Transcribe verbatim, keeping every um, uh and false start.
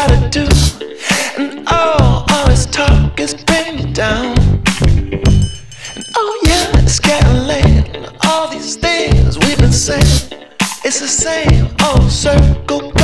gotta do. And all, all this talk is bringing me down. And oh yeah, it's getting late. And all these things we've been saying, it's the same old circle